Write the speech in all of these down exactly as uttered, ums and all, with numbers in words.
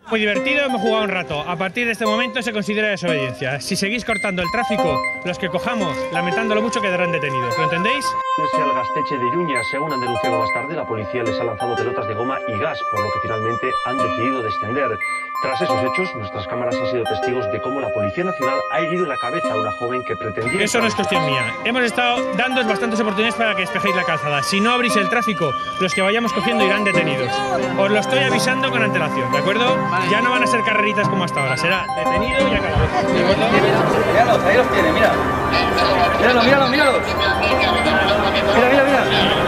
Muy divertido, hemos jugado un rato. A partir de este momento se considera desobediencia. Si seguís cortando el tráfico, los que cojamos, lamentándolo mucho, quedarán detenidos. ¿Lo entendéis? Al Gasteche de Iruña, según han denunciado más tarde, la policía les ha lanzado pelotas de goma y gas, por lo que finalmente han decidido descender. Tras esos hechos, nuestras cámaras han sido testigos de cómo la Policía Nacional ha herido en la cabeza a una joven que pretendía... Eso no es cuestión mía. Hemos estado dándoos bastantes oportunidades para que despejéis la calzada. Si no abrís el tráfico, los que vayamos cogiendo irán detenidos. Os lo estoy avisando con antelación, ¿de acuerdo? Ya no van a ser carreritas como hasta ahora, será detenido y acabado. Míralos, ahí los tiene, mira. Míralo, míralo, míralo. Mira, mira, mira.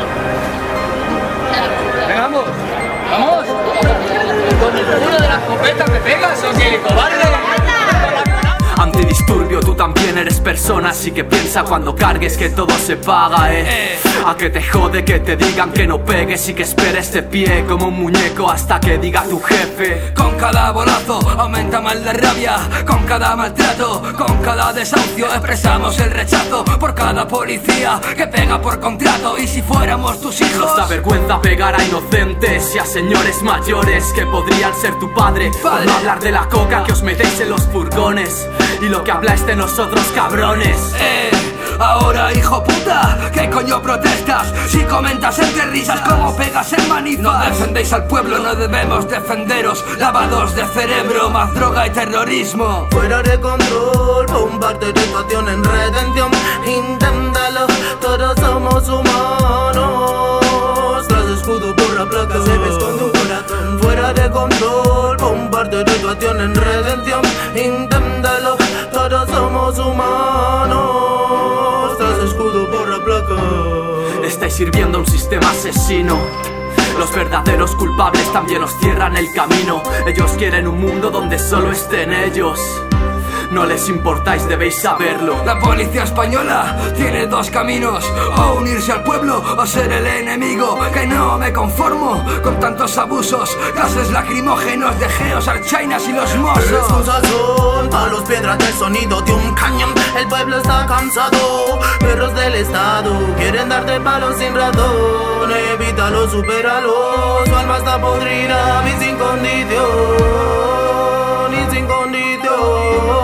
Venga, vamos. ¡Vamos! ¿Con el seguro de la escopeta me pegas o qué, cobarde? Antidisturbio, tú también eres persona, así que piensa cuando cargues que todo se paga, eh. A que te jode que te digan que no pegues y que esperes de pie como un muñeco hasta que diga tu jefe. Con cada bolazo aumenta más la rabia, con cada maltrato, con cada desahucio expresamos el rechazo por cada policía que pega por contrato. Y si fuéramos tus hijos, nos da vergüenza pegar a inocentes y a señores mayores que podrían ser tu padre, padre. Por no hablar de la coca que os metéis en los furgones y lo que habláis de nosotros, cabrones. Eh, ahora, hijo puta, ¿qué coño protestas? Si comentas entre risas como pegas en manifas. No defendéis al pueblo, no debemos defenderos. Lavados de cerebro, más droga y terrorismo. Fuera de control, bombardeo de situación en redención. Inténtalo, todos somos humanos. Tras escudo, borra placa, se me esconde un corazón. Fuera de control, bombardeo de situación en redención. Inténtalo, todos somos humanos. Tras escudo, borra placa. Estáis sirviendo a un sistema asesino. Los verdaderos culpables también os cierran el camino. Ellos quieren un mundo donde solo estén ellos. No les importáis, debéis saberlo. La policía española tiene dos caminos: o unirse al pueblo o ser el enemigo. Que no me conformo con tantos abusos, gases lacrimógenos de geos, archainas y los mozos. Excusas son palos, piedras del sonido de un cañón. El pueblo está cansado, perros del estado quieren darte palos sin razón. Evítalo, supéralo, su alma está podrida y sin condición, y sin condición.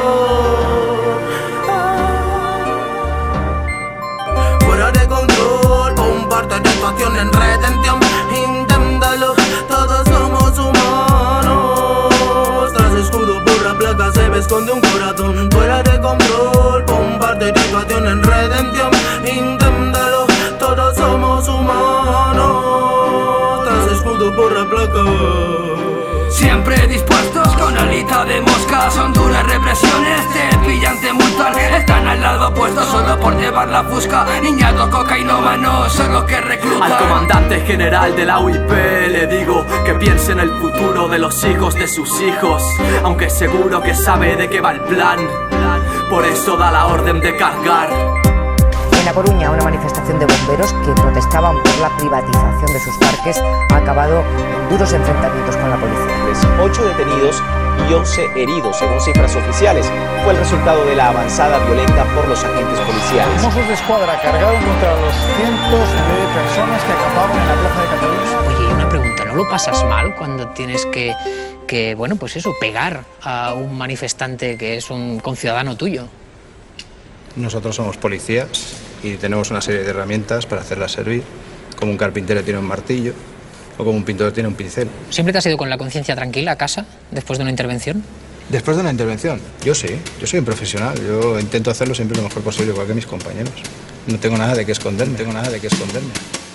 En redención, inténtalo, todos somos humanos. Tras escudo, borra placa, se me esconde un corazón. Fuera de control, bombardeo de situación en redención. Inténtalo, todos somos humanos. Tras escudo, borra placa. Siempre dispuestos con alita de mosca. Son duras represiones, te pillan, te multan. Están al lado opuesto solo por llevar la fusca. Niñato cocainómano son los que reclutan. Al comandante general de la U I P le digo que piense en el futuro de los hijos de sus hijos, aunque seguro que sabe de qué va el plan. Por eso da la orden de cargar. En La Coruña, una manifestación de bomberos que protestaban por la privatización de sus parques ha acabado en duros enfrentamientos con la policía. ocho detenidos y once heridos, según cifras oficiales. Fue el resultado de la avanzada violenta por los agentes policiales. Mossos de Escuadra cargaron contra los cientos de personas que acampaban en la plaza de Cataluña. Oye, una pregunta, ¿no lo pasas mal cuando tienes que, que, bueno, pues eso, pegar a un manifestante que es un conciudadano tuyo? Nosotros somos policías y tenemos una serie de herramientas para hacerlas servir, como un carpintero tiene un martillo o como un pintor tiene un pincel. ¿Siempre te has ido con la conciencia tranquila a casa después de una intervención? ¿Después de una intervención? Yo sí, yo soy un profesional, yo intento hacerlo siempre lo mejor posible, igual que mis compañeros. No tengo nada de qué esconderme, no tengo nada de qué esconderme.